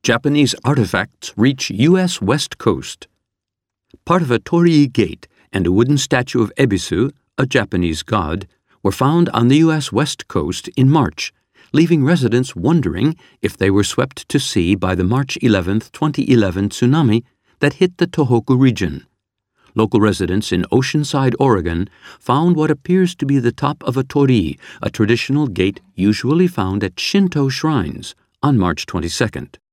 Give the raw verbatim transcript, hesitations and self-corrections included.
Japanese artifacts reach U S West Coast. Part of a torii gate and a wooden statue of Ebisu, a Japanese god, were found on the U S West Coast in March, leaving residents wondering if they were swept to sea by the March eleventh, twenty eleven tsunami that hit the Tohoku region. Local residents in Oceanside, Oregon, found what appears to be the top of a torii, a traditional gate usually found at Shinto shrines, on March twenty-second.